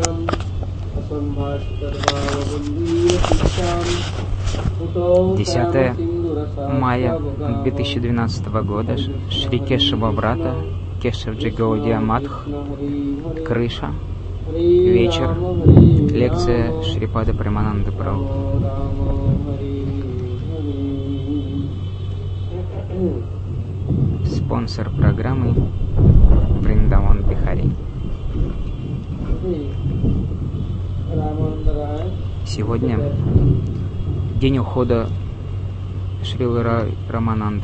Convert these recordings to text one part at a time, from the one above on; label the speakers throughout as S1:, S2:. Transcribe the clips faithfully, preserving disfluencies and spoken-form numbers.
S1: десятое мая две тысячи двенадцатого года, Шри Кешава Врата, Кешавджи Гаудия Матх, крыша, вечер, лекция Шрипада Премананды Прабху. Спонсор программы Вриндаван Бихари. Сегодня день ухода Шрилы Рамананды.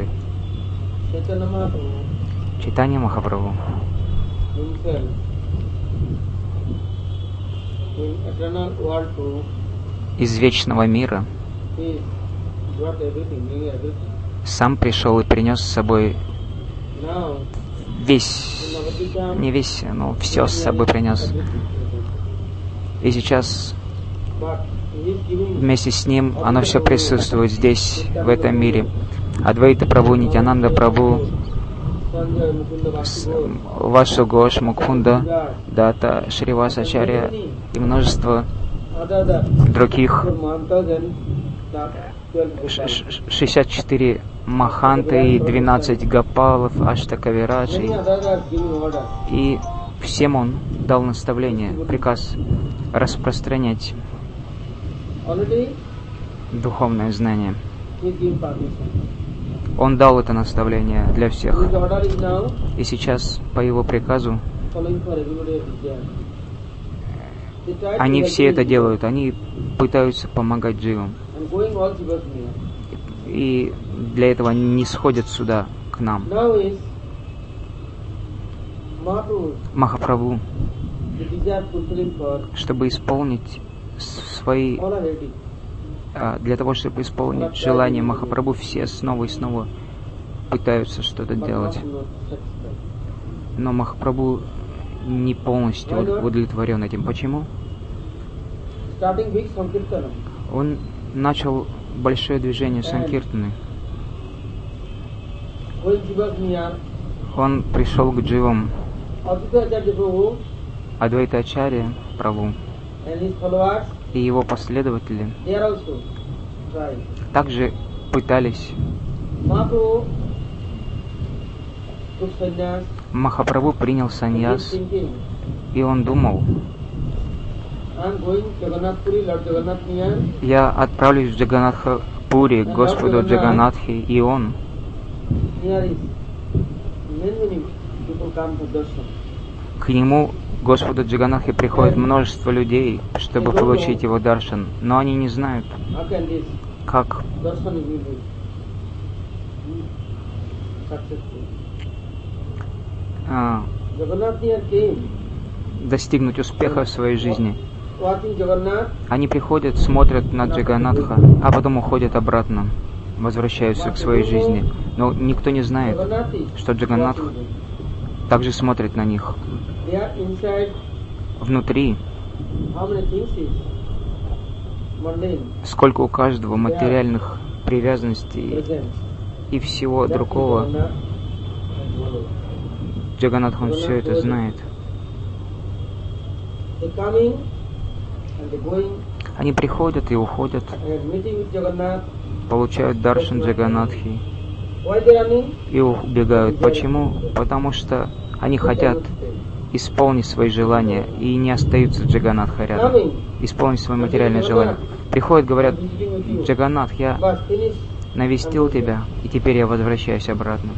S1: Чайтанья Махапрабху из вечного мира сам пришел и принес с собой весь, не весь, но все с собой принес. И сейчас вместе с ним оно все присутствует здесь, в этом мире. Адвайта Прабху, Нитьянанда Прабху, Вашу Гош, Мукунда, Дата, Шривасачарья и множество других, шестьдесят четыре Маханты и двенадцать Гапалов, Аштакавираджи. И всем он дал наставление, приказ распространять духовное знание. Он дал это наставление для всех. И сейчас, по его приказу, они все это делают. Они пытаются помогать дживам. И для этого не сходят сюда, к нам. Махапрабху, чтобы исполнить свои... Для того, чтобы исполнить желание Махапрабху, все снова и снова пытаются что-то делать. Но Махапрабху не полностью удовлетворен этим. Почему? Он начал большое движение Санкиртаны. Он пришел к дживам. Адвайта Ачарья Прабху и его последователи также пытались. Махапрабху принял саньяс, и он думал: я отправлюсь в Джаганатха-пури к Господу Джаганатхи, и он к нему, Господу Джаганатхи, приходит множество людей, чтобы получить его даршан, но они не знают, как а, достигнуть успеха в своей жизни. Они приходят, смотрят на Джаганатха, а потом уходят обратно, возвращаются к своей жизни. Но никто не знает, что Джаганатх также смотрит на них. Внутри сколько у каждого материальных привязанностей и всего другого. Джаганатх, он все это знает. Они приходят и уходят, получают даршан Джаганатхи и убегают. Почему? Потому что они хотят исполнить свои желания и не остаются Джаганатха рядом. Исполнить свои материальные желания. Приходят, говорят: Джаганатх, я навестил тебя, и теперь я возвращаюсь обратно.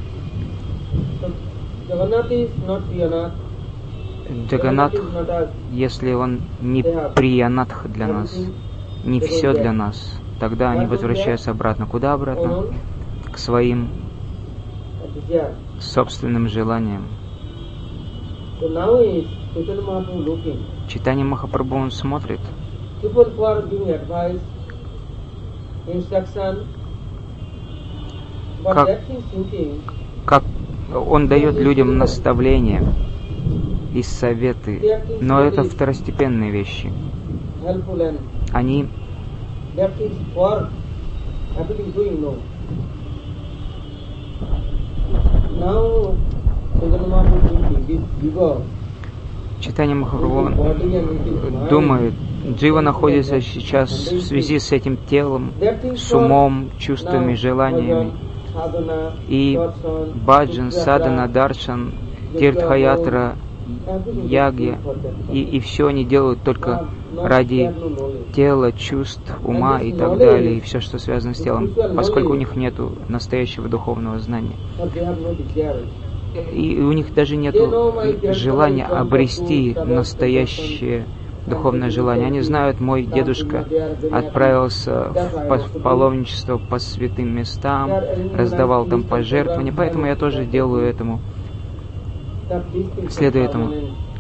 S1: Джаганатх, если он не приянатх для нас, не все для нас, тогда они возвращаются обратно. Куда обратно? К своим собственным желаниям. Чайтанья Махапрабху, он смотрит, как, как он дает людям наставления и советы, но это второстепенные вещи. Они Чайтанья Махапрабху думает, джива находится сейчас в связи с этим телом, с умом, чувствами, желаниями. И баджан, садана, даршан, тиртхаятра, ягья, и, и все они делают только ради тела, чувств, ума и так далее, и все, что связано с телом, поскольку у них нет настоящего духовного знания. И у них даже нет желания обрести настоящее духовное желание. Они знают, мой дедушка отправился в паломничество по святым местам, раздавал там пожертвования, поэтому я тоже делаю этому, следую этому.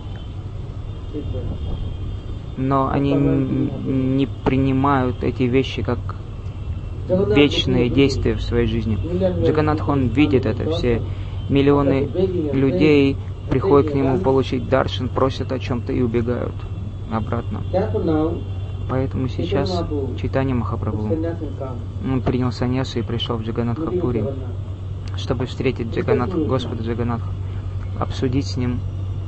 S1: Но они не принимают эти вещи как вечные действия в своей жизни. Джаганнатх, он видит это, все миллионы людей приходят к нему получить даршан, просят о чем-то и убегают обратно. Поэтому сейчас Чайтанья Махапрабху, он принял саньясу и пришел в Джаганнатхапури, чтобы встретить Джаганнатх, Господа Джаганнатха, обсудить с ним.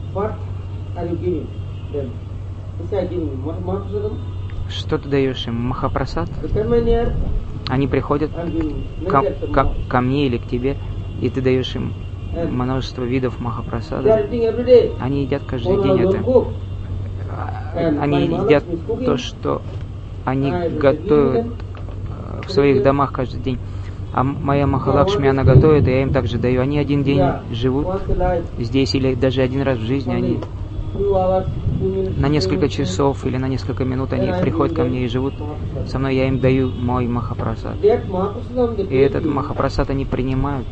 S1: Что ты даешь им? Махапрасад? Они приходят ко, ко, ко мне или к тебе, и ты даешь им множество видов махапрасада. Они едят каждый день это. Они едят то, что они готовят в своих домах каждый день. А моя Махалакшми, она готовит, и я им также даю. Они один день живут здесь, или даже один раз в жизни они на несколько часов или на несколько минут они приходят ко мне и живут со мной, я им даю мой Махапрасад. И этот Махапрасад они принимают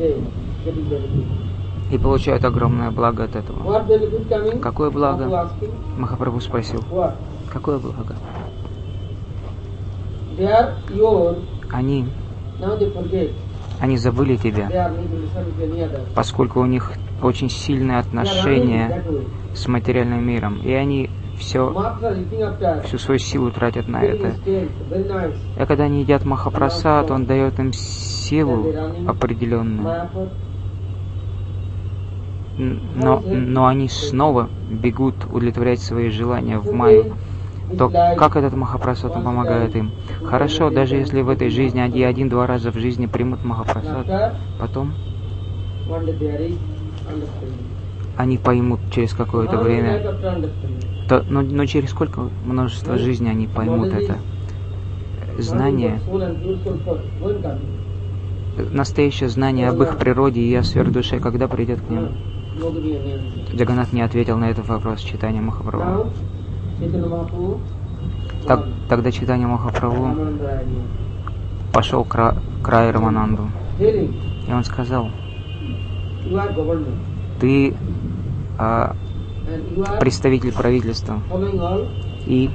S1: и получают огромное благо от этого. Какое благо? Махапрабху спросил. Какое благо? Они, они забыли тебя, поскольку у них очень сильное отношение с материальным миром, и они все, всю свою силу тратят на это. И когда они едят Махапрасад, он дает им силу определенную. Но, но они снова бегут удовлетворять свои желания в майю. То как этот Махапрасад он помогает им? Хорошо, даже если в этой жизни они один-два раза в жизни примут Махапрасад, потом они поймут через какое-то время, то, но, но через сколько множество жизней они поймут это. Знание, настоящее знание об их природе и о сверхдуше, когда придет к ним. Джаганнатх не ответил на этот вопрос Чайтанья Махапрабху. Так, тогда Чайтанья Махапрабху пошел к, к Рай Рамананду, и он сказал: ты а, представитель правительства, и,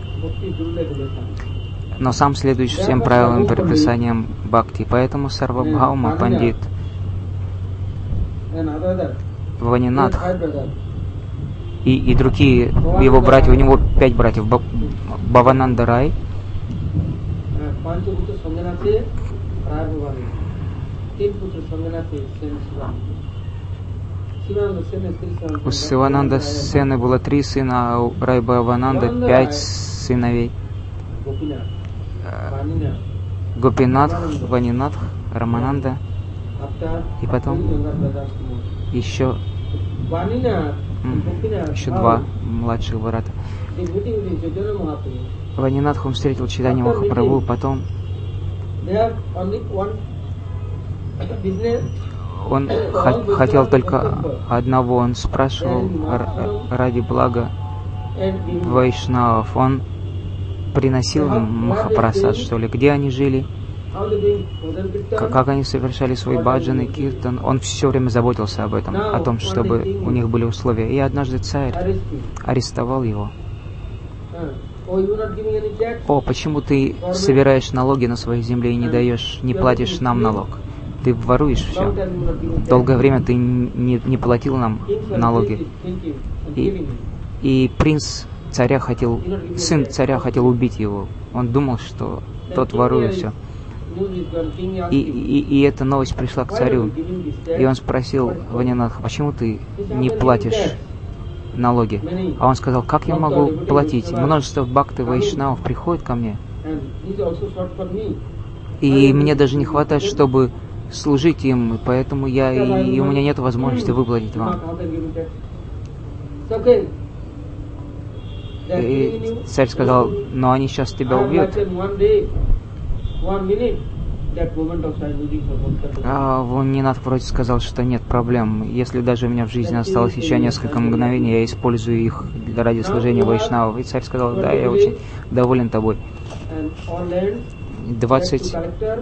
S1: но сам следуешь всем правилам и предписаниям бхакти, поэтому Сарвабхаума Пандит Ванинатх и, и другие его братья, у него пять братьев, Бхавананда Рай, у Сивананда Сены было три сына, а у Рай Бхавананда пять сыновей. Гопинатх, Ванинатх, Рамананда, и потом еще, еще два младших брата. Ванинатх он встретил Чайтанью Махапрабху, потом он х- хотел только одного, он спрашивал ради блага вайшнавов, он приносил им Махапрасад, что ли, где они жили, как, как они совершали свой баджан и киртан, он все время заботился об этом, о том, чтобы у них были условия. И однажды царь арестовал его. О, почему ты собираешь налоги на своей земле и не даешь, не платишь нам налог? Ты воруешь все. Долгое время ты не, не платил нам налоги. И, и принц царя хотел, сын царя хотел убить его. Он думал, что тот ворует все. И, и, и эта новость пришла к царю. И он спросил Ванинатха: почему ты не платишь налоги. А он сказал, как я могу платить? Множество бхакты вайшнавов приходит ко мне, и мне даже не хватает, чтобы служить им, поэтому я и, и у меня нет возможности выплатить вам. И царь сказал, но они сейчас тебя убьют. А Ванинат вроде сказал, что нет проблем. Если даже у меня в жизни осталось еще несколько мгновений, я использую их ради служения вайшнавов. И царь сказал, да, я очень доволен тобой. двадцать...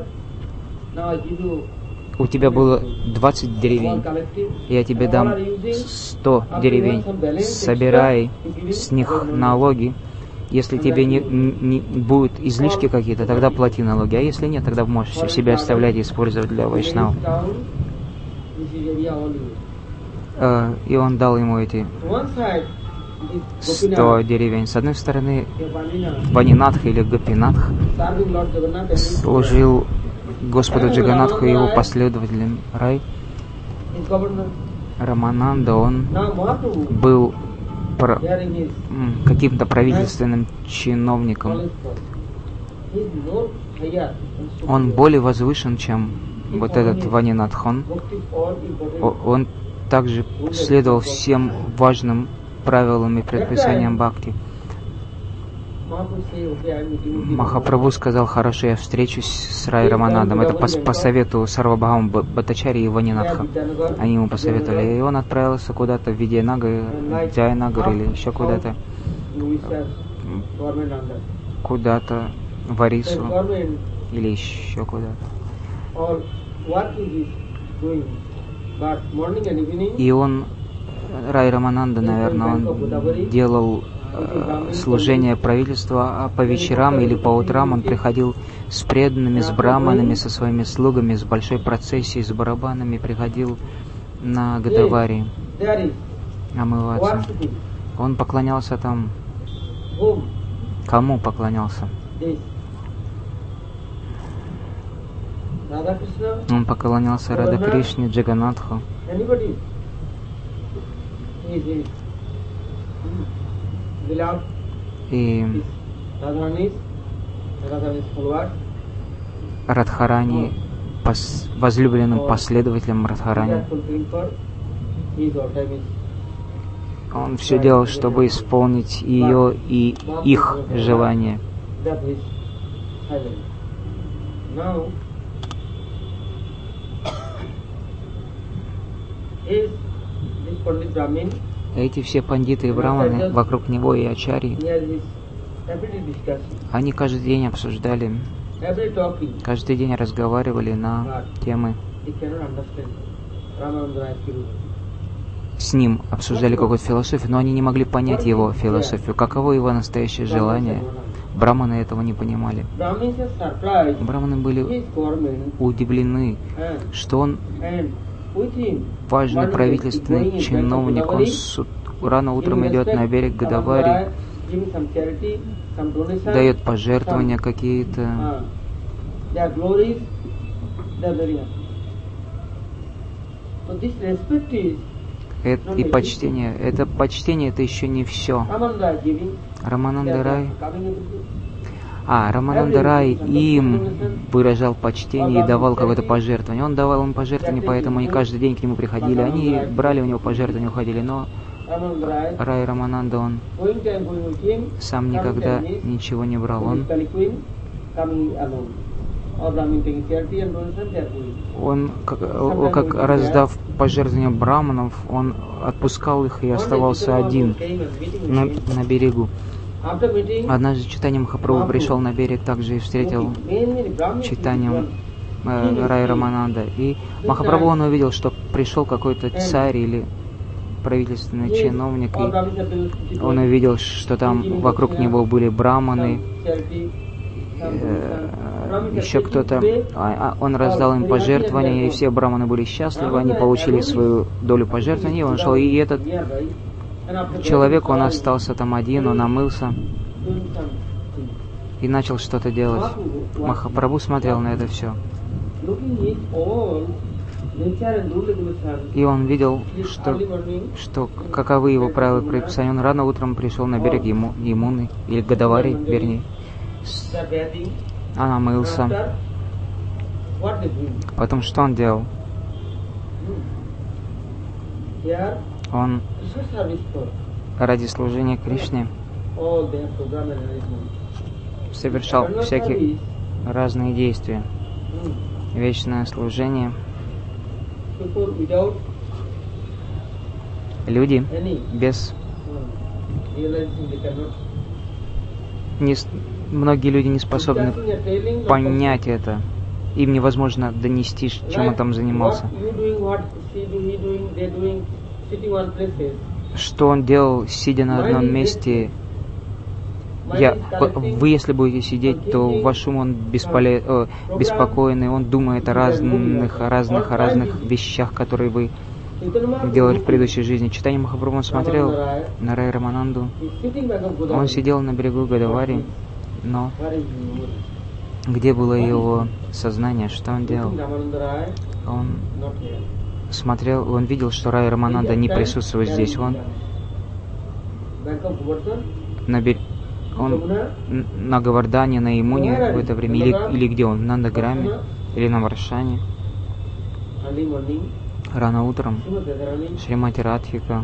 S1: У тебя было двадцать деревень. Я тебе дам сто деревень. Собирай с них налоги. Если тебе не, не будут излишки какие-то, тогда плати налоги. А если нет, тогда можешь себя оставлять и использовать для вайшнавов. Uh, и он дал ему эти сто деревень. С одной стороны, Ванинатх или Гопинатх служил Господу Джаганатху и его последователям. Рай Рамананда, он был про... каким-то правительственным чиновником. Он более возвышен, чем вот этот Ванинатхон. Он также следовал всем важным правилам и предписаниям бхакти. Махапрабху сказал, хорошо, я встречусь с Рай Раманандом. Это по, по совету Сарвабхаума Бхаттачарьи и Ванинатха. Они ему посоветовали. И он отправился куда-то в Видьянагар, Джайнагар или еще куда-то. Куда-то в Арису или еще куда-то. И он, Рай Рамананда, наверное, он делал служение правительства, а по вечерам или по утрам он приходил с преданными, с браманами, со своими слугами, с большой процессией, с барабанами, приходил на Годавари омываться. Он поклонялся там. Кому поклонялся? Он поклонялся Рада Кришне, Джаганатху. И Радхарани, пос, возлюбленным последователем Радхарани. Он все делал, чтобы исполнить ее и их желания. Эти все пандиты и браманы вокруг него и ачарьи, они каждый день обсуждали, каждый день разговаривали на темы. С ним обсуждали какую-то философию, но они не могли понять его философию, каково его настоящее желание. Браманы этого не понимали. Браманы были удивлены, что он важный правительственный чиновник, он с, рано утром идет на берег Годавари, дает пожертвования какие-то. Это, и почтение. Это почтение, это еще не все. Рамананда Рай. А, Рамананда Рай им выражал почтение и давал какое-то пожертвование. Он давал им пожертвование, поэтому они каждый день к нему приходили. Они брали у него пожертвования, уходили. Но Рай Рамананда, он сам никогда ничего не брал. Он, он как, как раздав пожертвования браманов, он отпускал их и оставался один на, на берегу. Однажды Чайтанья Махапрабху пришел на берег, также и встретил Чайтанью э, Рай Рамананда. И Махапрабху, он увидел, что пришел какой-то царь или правительственный чиновник, и он увидел, что там вокруг него были браманы, э, еще кто-то. А, он раздал им пожертвования, и все браманы были счастливы, они получили свою долю пожертвований, и он шел. И этот человек, он остался там один, он омылся и начал что-то делать. Махапрабху смотрел на это все. И он видел, что, что каковы его правила и предписания. Он рано утром пришел на берег Яму, Ямуны, или Годавари, вернее. Он омылся. Потом что он делал? Он ради служения Кришне совершал всякие разные действия. Вечное служение. Люди без... Не, многие люди не способны понять это. Им невозможно донести, чем он там занимался. Что он делал, сидя на одном месте. Я, вы, если будете сидеть, то ваш ум, он бесполе, э, беспокойный, он думает о разных, о разных, о разных вещах, которые вы делали в предыдущей жизни. Читание Махапрабху смотрел на Рай Рамананду. Он сидел на берегу Годавари, но где было его сознание, что он делал? Он смотрел, он видел, что Рай Рамананда не присутствует здесь. Он на берегу. Он на Говардане, на Ямуне в это время, или, или где он, в Нандаграме, или на Варшане. Рано утром Шримати Радхика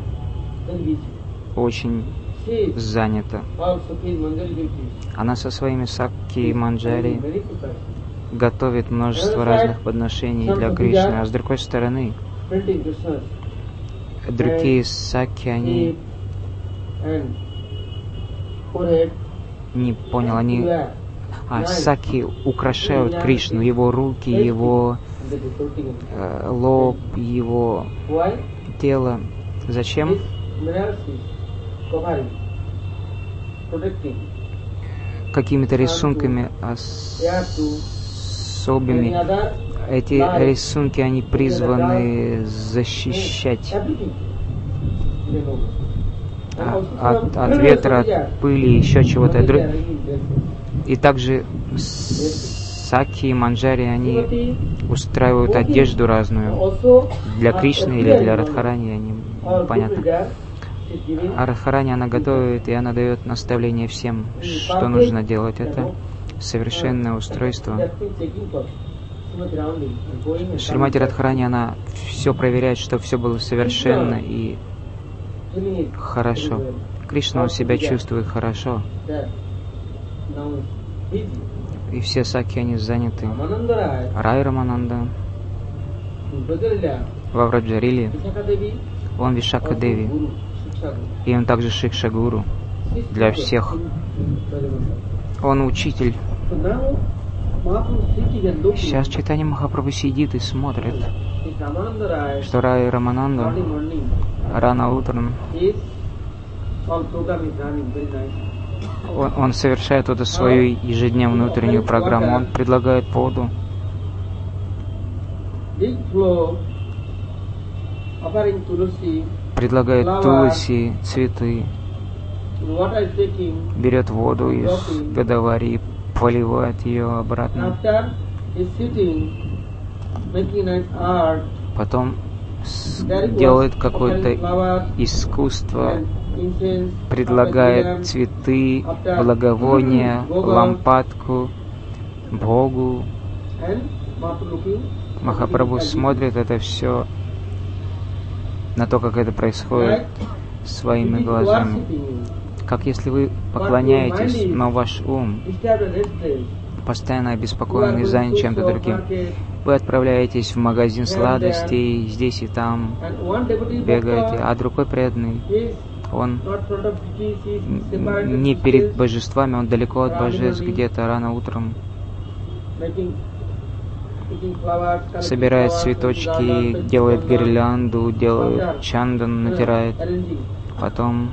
S1: очень занята. Она со своими Сакки и Манджари готовит множество разных подношений для Кришны, а с другой стороны, другие Сакки, они... Не понял, они... А, Саки украшают Кришну, его руки, его э, лоб, его тело. Зачем? Какими-то рисунками особыми. Эти рисунки, они призваны защищать От, от ветра, от пыли, еще чего-то. И также Саки и Манджари, они устраивают одежду разную для Кришны или для Радхарани, они, понятно. А Радхарани она готовит, и она дает наставление всем, что нужно делать. Это совершенное устройство. Шримати Радхарани, она все проверяет, чтобы все было совершенно и хорошо. Кришна, он себя чувствует хорошо. И все Саки, они заняты. Рай Рамананда во Враджариле, он Вишака Деви. И он также Шикша Гуру для всех. Он учитель. Сейчас Чайтанья Махапрабху сидит и смотрит, что Рай Рамананда рано утром он, он совершает эту свою ежедневную утреннюю программу. Он предлагает воду, предлагает туласи, цветы, берет воду из Годавари и поливает ее обратно. Потом делает какое-то искусство, предлагает цветы, благовония, лампадку Богу. Махапрабху смотрит это все на то, как это происходит своими глазами. Как если вы поклоняетесь, но ваш ум постоянно обеспокоен и занят чем-то другим. Вы отправляетесь в магазин сладостей, здесь и там бегаете, а другой преданный, он не перед божествами, он далеко от божеств, где-то рано утром собирает цветочки, делает гирлянду, делает чандан, натирает, потом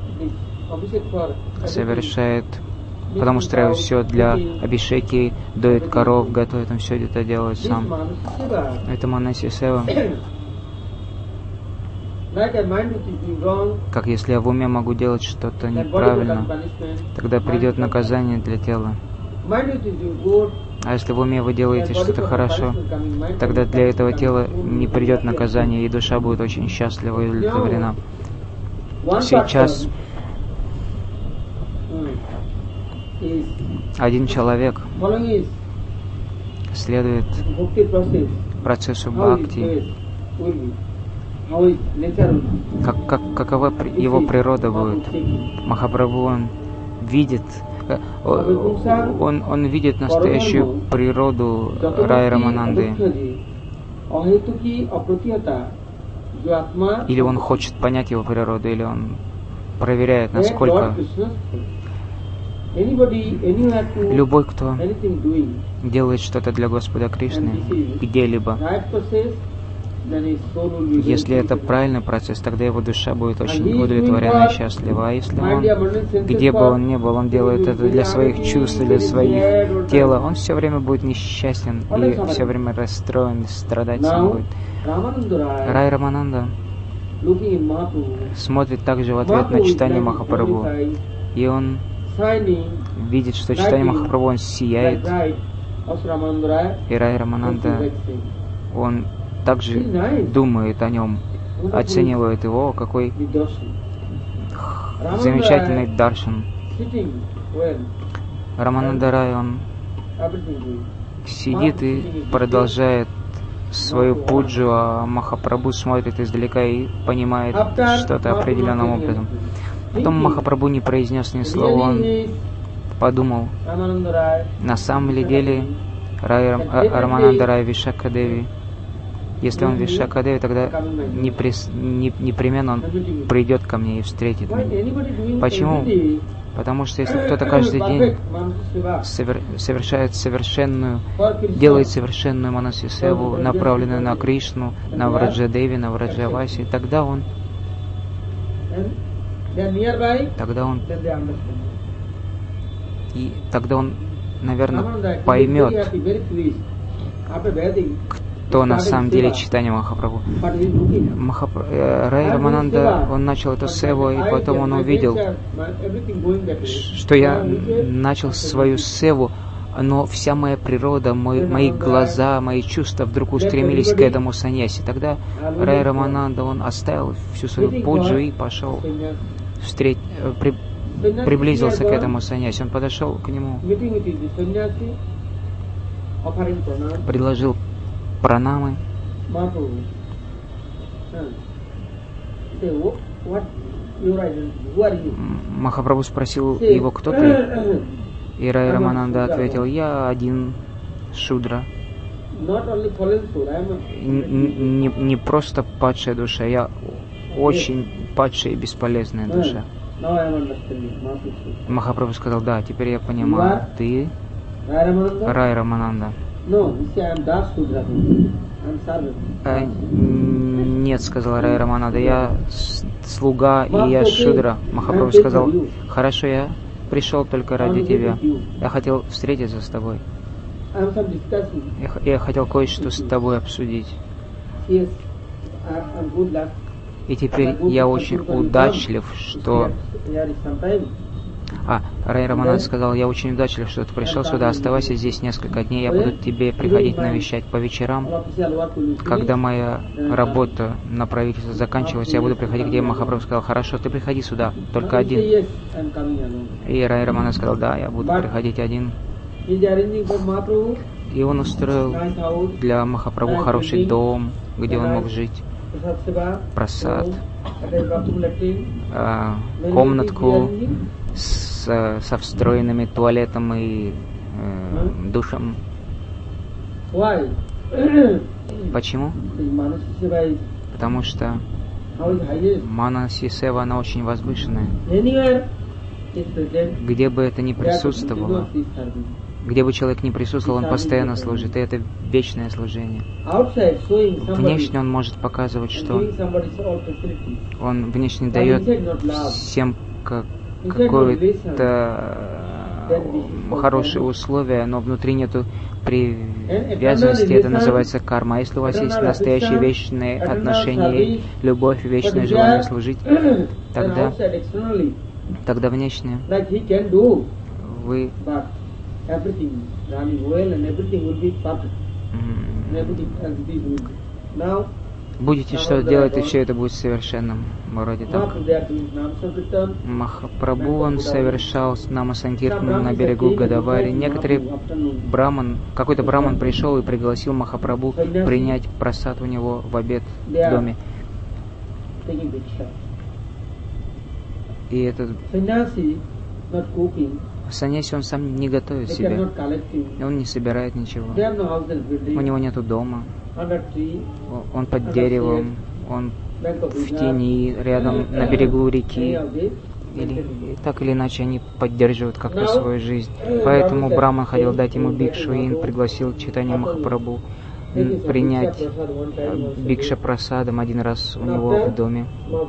S1: совершает, потом устраивает все для абишеки, доит коров, готовит, он все это делает сам. Это манаси сева. Как если я в уме могу делать что-то неправильно, тогда придет наказание для тела. А если в уме вы делаете что-то хорошо, тогда для этого тела не придет наказание, и душа будет очень счастлива и удовлетворена. Сейчас один человек следует процессу бхакти. Как, как, какова его природа будет? Махапрабху, он видит, он, он видит настоящую природу Рай Рамананды. Или он хочет понять его природу, или он проверяет, насколько... Любой, кто делает что-то для Господа Кришны, где-либо, если это правильный процесс, тогда его душа будет очень удовлетворена и счастлива. А если он, где бы он ни был, он делает это для своих чувств, для своих тела, он все время будет несчастен и все время расстроен, страдать сам будет. Рай Рамананда смотрит также в ответ на читание Махапрабху, и он видит, что читание Махапрабху, он сияет, и Рай Рамананда, он также думает о нем, оценивает его, какой замечательный даршан. Рамананда Рай, он сидит и продолжает свою пуджу, а Махапрабху смотрит издалека и понимает что-то определенным образом. Потом Махапрабху не произнес ни слова, он подумал, на самом ли деле Рай, Рамананда Рай Вишакха-деви. Если он Вишакха-деви, тогда непрес, не, непременно он придет ко мне и встретит меня. Почему? Потому что если кто-то каждый день совер, совершает совершенную, делает совершенную манасисеву, направленную на Кришну, на Враджа-деви, на Враджа-васи, тогда он, тогда он, и тогда он, наверное, поймет, кто на самом деле читание Махапрабху. Махап... Рай Рамананда, он начал эту севу, и потом он увидел, что я начал свою севу, но вся моя природа, мой, мои глаза, мои чувства вдруг устремились к этому саньяси. Тогда Рай Рамананда, он оставил всю свою пуджу и пошел, встреч... при... приблизился к этому саньяси. Он подошел к нему, предложил пранамы. Махапрабху спросил его, кто ты? И Рай Рамананда ответил, я один шудра. Не, не просто падшая душа, я очень падшая и бесполезная душа. Махапрабху сказал, да, теперь я понимаю, ты Рай Рамананда. А, нет, сказал Рай Рамананда, я слуга и я шудра. Махапрабху сказал, хорошо, я пришел только ради тебя. Я хотел встретиться с тобой. Я, я хотел кое-что с тобой обсудить. И теперь я очень удачлив, что... А, Рай Рамананда сказал, я очень удачлив, что ты пришел сюда, оставайся здесь несколько дней, я буду тебе приходить навещать по вечерам. Когда моя работа на правительстве заканчивается, я буду приходить, где Махапрабху сказал, хорошо, ты приходи сюда, только один. И Рай Рамананда сказал, да, я буду приходить один. И он устроил для Махапрабху хороший дом, где он мог жить, прасад, комнатку с, со встроенными туалетом и э, душем. Почему? Потому что Манасисева, она очень возвышенная. Где бы это ни присутствовало, где бы человек ни присутствовал, он постоянно служит, и это вечное служение. Внешне он может показывать, что он внешне дает всем как какое-то хорошие условия, но внутри нету привязанности, это называется карма. А если у вас есть настоящие вечные отношения, любовь и вечное желание служить, тогда, тогда внешне вы Будете что делать, и все это будет совершенным. Вроде так. Махапрабху, он совершал Намасанкиртану на берегу Годавари. Некоторые браман, какой-то браман пришел и пригласил Махапрабху принять прасад у него в обед в доме. И этот саньяси, он сам не готовит себе, он не собирает ничего, у него нету дома, он под деревом, он в тени, рядом, на берегу реки, или так или иначе они поддерживают как-то свою жизнь. Поэтому Браман хотел дать ему бикшу, и пригласил Чайтанья Махапрабху принять бикша прасадом один раз у него в доме.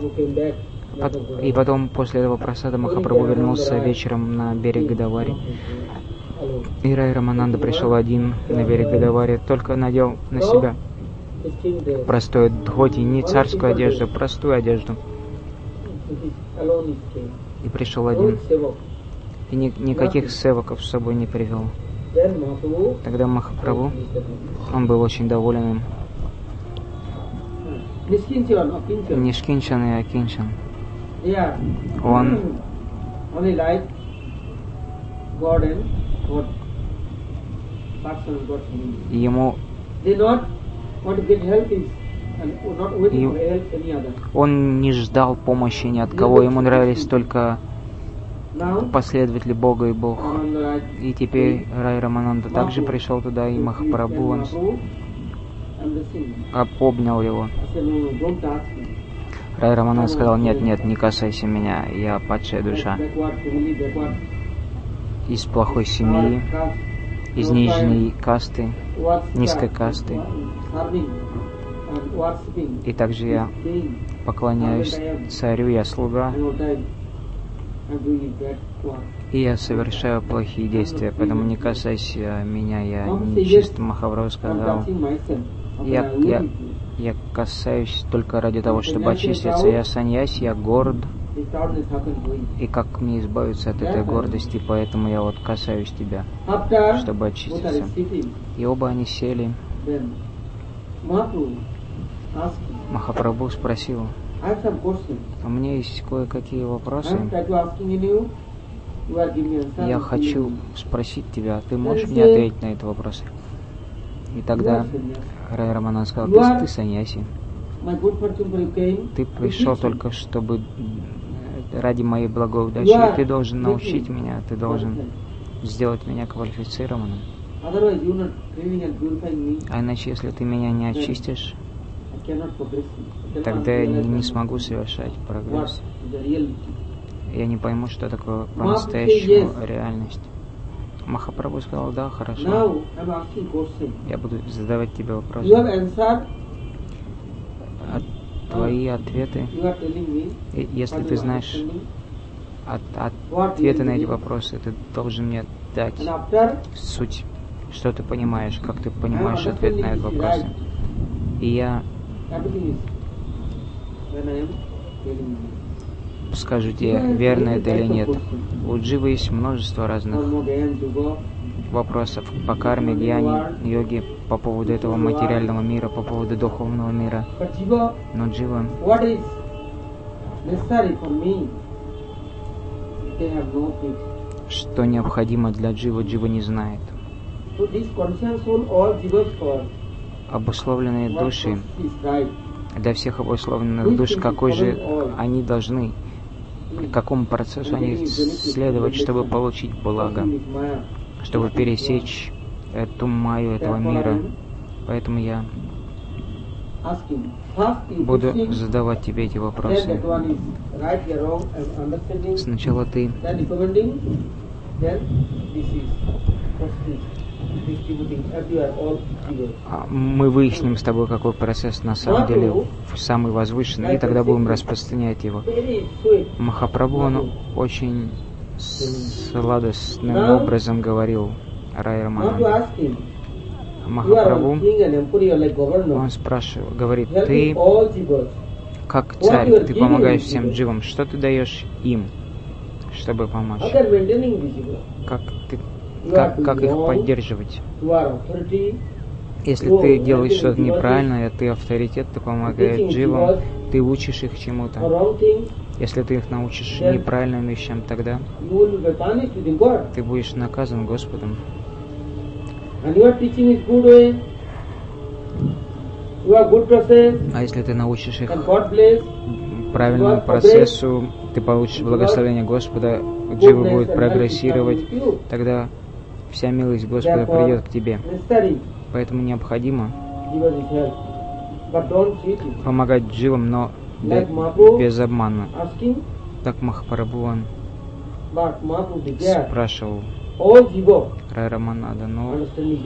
S1: И потом, после этого прасада, Махапрабху вернулся вечером на берег Годавари. И Рай Рамананда пришел один на берег Годавари, только надел на себя простую дхоти, не царскую одежду, простую одежду. И пришел один. И ни, никаких севаков с собой не привел. Тогда Махапрабху, он был очень доволен им. Нишкинчан и Акинчан. Он ему и он не ждал помощи ни от кого, ему нравились только последователи Бога и Бог. И теперь Рай Рамананда также пришел туда, и Махапрабху, он обнял его. Рай Рамананда сказал: нет, нет, не касайся меня, я падшая душа, из плохой семьи, из нижней касты, низкой касты. И также я поклоняюсь царю, я слуга, и я совершаю плохие действия, поэтому не касайся меня, я нечист. Махапрабху сказал: я, я, я касаюсь только ради того, чтобы очиститься. Я саньяси, я горд, и как мне избавиться от этой гордости, поэтому я вот касаюсь тебя, чтобы очиститься. И оба они сели. Махапрабху спросил: у меня есть кое-какие вопросы. Я хочу спросить тебя, ты можешь мне ответить на эти вопросы? И тогда Рай Рамананда сказал: ты, ты саньяси. Ты пришел только чтобы ради моей благой удачи, и ты должен научить меня, ты должен сделать меня квалифицированным. А иначе, если ты меня не очистишь, тогда я не, не смогу совершать прогресс. Я не пойму, что такое по-настоящему реальность. Махапрабху сказал: да, хорошо. Я буду задавать тебе вопросы. А твои ответы, если ты знаешь от, ответы на эти вопросы, ты должен мне дать суть, что ты понимаешь, как ты понимаешь ответ на эти вопросы. И я скажу тебе, верно это или нет. У дживы есть множество разных вопросов по карме, гьяне, йоге, по поводу этого материального мира, по поводу духовного мира. Но джива, что необходимо для джива, джива не знает. Обусловленные души, для всех обусловленных душ, какой же они должны, к какому процессу они следовать, чтобы получить благо, чтобы пересечь эту майю этого мира. Поэтому я буду задавать тебе эти вопросы. Сначала ты мы выясним с тобой, какой процесс на самом деле самый возвышенный, и тогда будем распространять его. Махапрабху, он очень сладостным образом говорил Рай Рамананда. Махапрабху, он спрашивает, говорит: ты как царь, ты помогаешь всем дживам, что ты даешь им, чтобы помочь? Как ты как, как их поддерживать. Если ты делаешь что-то неправильное, ты авторитет, ты помогаешь дживам, ты учишь их чему-то. Если ты их научишь неправильным вещам, тогда ты будешь наказан Господом. А если ты научишь их правильному процессу, ты получишь благословение Господа, джива будет прогрессировать, тогда вся милость Господа придет к тебе. Поэтому необходимо помогать дживам, но без обмана. Так Махапрабху он спрашивал Рай Рамананда, но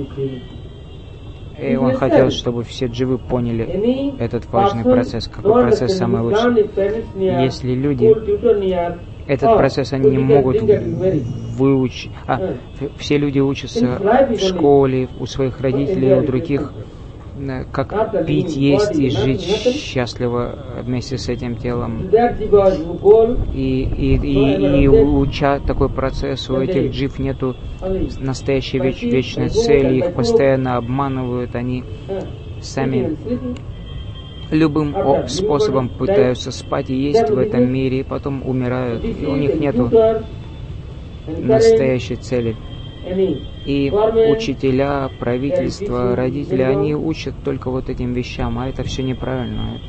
S1: и он хотел, чтобы все дживы поняли этот важный процесс. Какой процесс самый лучший? Если люди этот процесс они не могут выучить, а все люди учатся в школе, у своих родителей, у других, как пить, есть и жить счастливо вместе с этим телом. И, и, и, и уча такой процесс, у этих джив нету настоящей веч, вечной цели, их постоянно обманывают, они сами любым способом пытаются спать и есть в этом мире, и потом умирают, и у них нету настоящей цели. И учителя, правительство, родители, они учат только вот этим вещам, а это все неправильно.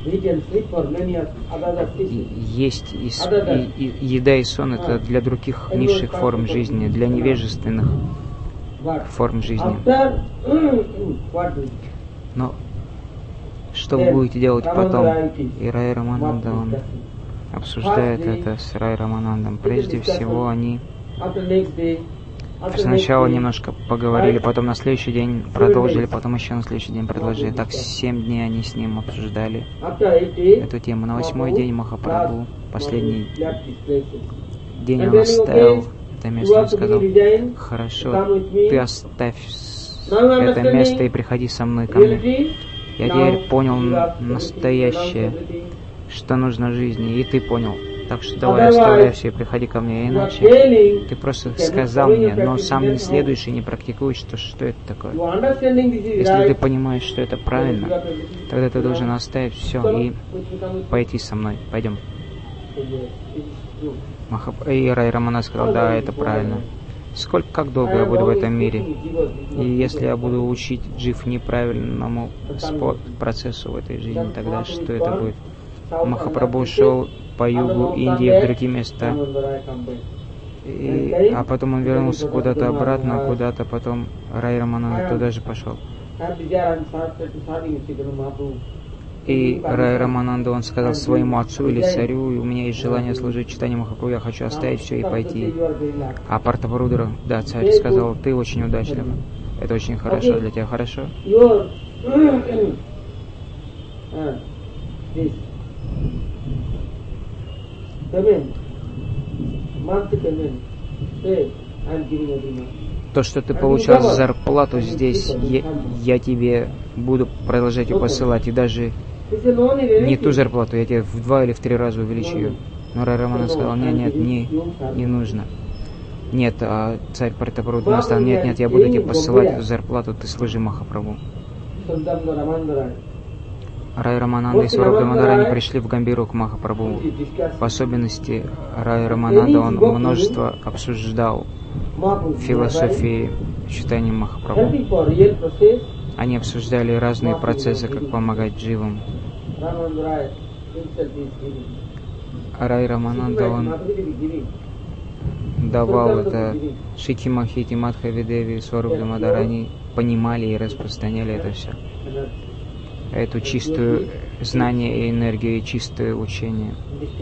S1: Есть и, и, и еда и сон — это для других низших форм жизни, для невежественных форм жизни. Но что вы будете делать потом? И Рай Рамананда, он обсуждает это с Рай Раманандом. Прежде всего, они сначала немножко поговорили, потом на следующий день продолжили, потом еще на следующий день продолжили. Так семь дней они с ним обсуждали эту тему. На восьмой день Махапрабху, последний день, он оставил это место. Он сказал: хорошо, ты оставь это место и приходи со мной ко мне. Я теперь понял настоящее, что нужно жизни, и ты понял. Так что давай оставляй все и приходи ко мне, иначе ты просто сказал мне, но сам не следуешь и не практикуешь, что, что это такое. Если ты понимаешь, что это правильно, тогда ты должен оставить все и пойти со мной. Пойдем. Махап... И Рай Рамана сказал: да, это правильно. Сколько, как долго я буду в этом мире? И если я буду учить джив неправильному процессу в этой жизни, тогда что это будет? Махапрабху шел по югу Индии в другие места, и, а потом он вернулся куда-то обратно, куда-то потом Рай Рамананда туда же пошел. И Рай Рамананда, он сказал своему отцу или царю: у меня есть желание служить читанию Махапрабху, я хочу оставить все и пойти. А Партапарудра, да, царь сказал: ты очень удачлив, это очень хорошо для тебя, хорошо? То, что ты получал зарплату здесь, я, я тебе буду продолжать ее посылать, и даже не ту зарплату, я тебе в два или в три раза увеличу ее. Но Рай Рамана сказал: нет, нет, не, не нужно. Нет, а царь Партапарудра сказал: нет, нет, я буду тебе посылать зарплату, ты служи Махапрабху. Рай Рамананда и Сваруб Дамодар, они пришли в Гамбиру к Махапрабху. В особенности Рай Рамананда, он множество обсуждал философии читания Махапрабху. Они обсуждали разные процессы, как помогать дживам. Рай Рамананда, он давал это Шити Махити, Мадхави Деви, Сваруб Дамодар, они понимали и распространяли это все. Эту чистую знание и энергию, и чистое учение.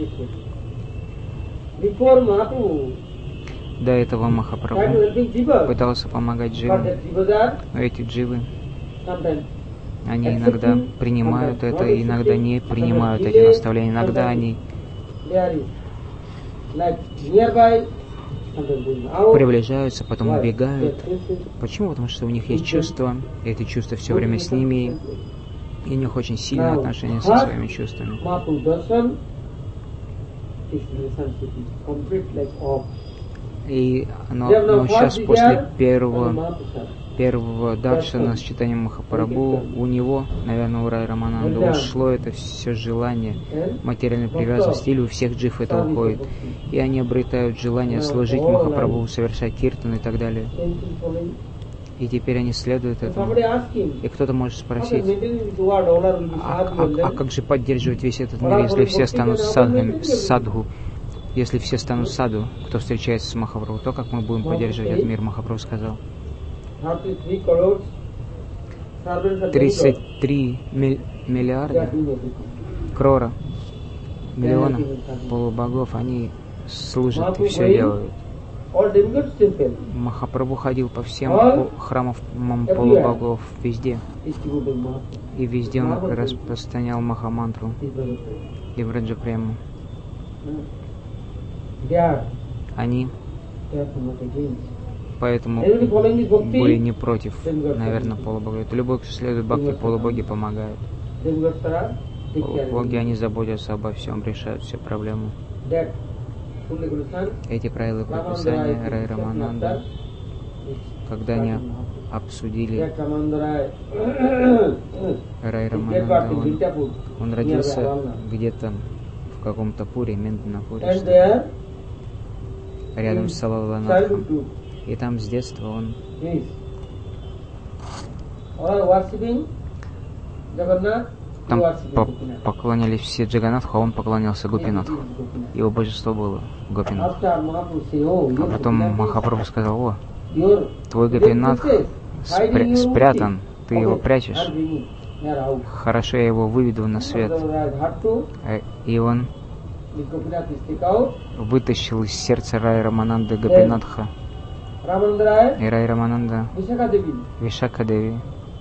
S1: До этого Махапрабху пытался помогать дживам, но эти дживы, они иногда принимают это, иногда не принимают эти наставления, иногда они приближаются, потом убегают. Почему? Потому что у них есть чувства, и эти чувства все время с ними, и у них очень сильное отношение со своими чувствами. И, но, но сейчас после первого, первого даршана с читанием Махапрабху, у него, наверное, у Рай Рамананды ушло это все желание материальной привязанности, или у всех джив это уходит. И они обретают желание служить Махапрабху, совершать киртан и так далее. И теперь они следуют этому. И кто-то может спросить, а, а, а как же поддерживать весь этот мир, если все станут садхами, садху? Если все станут саду, кто встречается с Махапрабху, то как мы будем поддерживать этот мир, Махапрабху сказал. тридцать три миллиарда, крора, миллиона полубогов, они служат и все делают. Махапрабху ходил по всем храмам полубогов, везде. И везде он распространял Махамантру и Враджапрему. Они поэтому были не против, наверное, полубога. Это любой, кто следует бхакти, полубоги помогают. Полубоги, они заботятся обо всем, решают все проблемы. Эти правила прописания Рай Рамананда, когда они обсудили Рай Рамананда, он, он родился где-то в каком-то пуре, Менднапуре, рядом с Салаванатхом. И там с детства он там по поклонялись все Джаганатху, а он поклонялся Гопинатху. Его божество было Гопинатх. А потом Махапрабху сказал: о, твой Гопинатх спря спрятан, ты его прячешь. Хорошо, я его выведу на свет. И он вытащил из сердца Рай Рамананды Гопинатха. И Рай Рамананда Вишакадеви.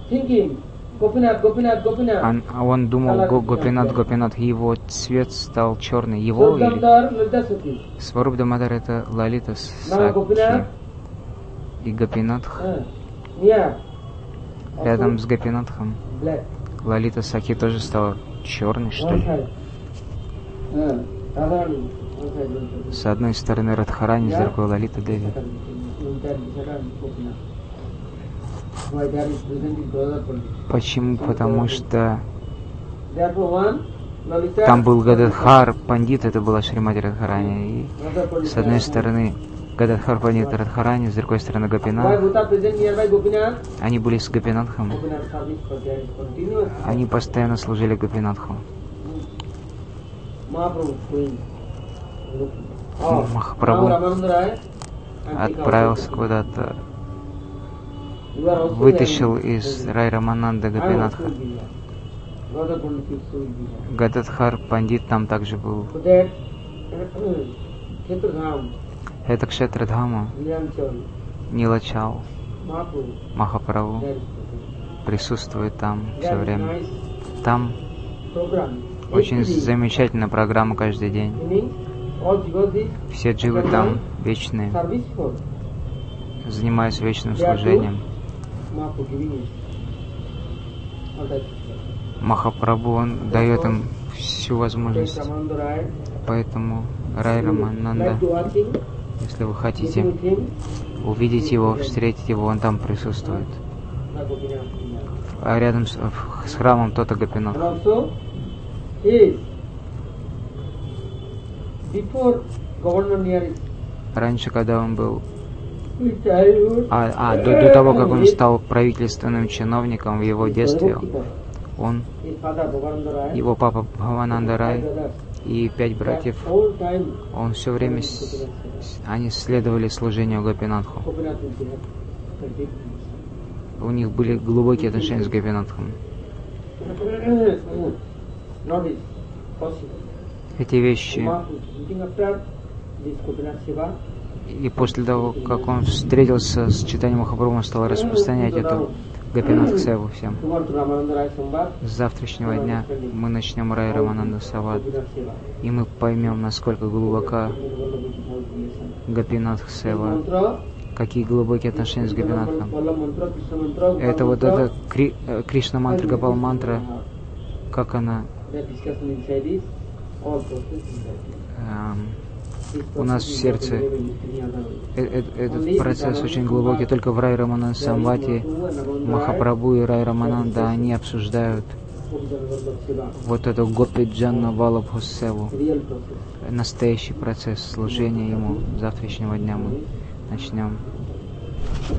S1: Он, он думал, Гопинат, Гопинат, его цвет стал черный. Его или... Сваруб Дамодар — это Лалита Сакхи. И Гопинатх рядом с Гопинатхом. Лалита Сакхи тоже стала черной, что ли? С одной стороны Радхарани, с другой Лалита Деви. Почему? Потому что там был Гададхар Пандит, это была Шримати Радхарани. И с одной стороны Гададхар Пандит Радхарани, с другой стороны Гопинат. Они были с Гопинатхом. Они постоянно служили Гопинатху. Махапрабху отправился куда-то, вытащил из Рай Рамананда Гопинатха. Гададхар Пандит там также был. Это Кшетрадхама, Нилачал. Махапрабху присутствует там все время. Там очень замечательная программа каждый день. Все дживы там вечные, занимаются вечным служением. Махапрабху, он дает им всю возможность. Поэтому Рай Рамананда, если вы хотите увидеть его, встретить его, он там присутствует. А рядом с, с храмом Тота Гопинатх. Раньше, когда он был... А, а до, до того, как он стал правительственным чиновником в его детстве, он, его папа Бхавананда Рай и пять братьев, он все время, они следовали служению Гопинатху. У них были глубокие отношения с Гопинатхом. Эти вещи. И после того, как он встретился с читанием Махапрабху, он стал распространять эту Гопинатх Севу всем. С завтрашнего дня мы начнем Рай Рамананда Савад, и мы поймем, насколько глубока Гопинатх Сева, какие глубокие отношения с Гопинатхом. Это вот эта Кри, Кришна мантра, Гопал мантра, как она... Эм, у нас в сердце этот процесс очень глубокий. Только в Рай Раманан Самвати Махапрабху и Рай Рамананда, они обсуждают вот эту Гопи Джанна Валабхусеву, настоящий процесс служения Ему. Завтрашнего дня мы начнем.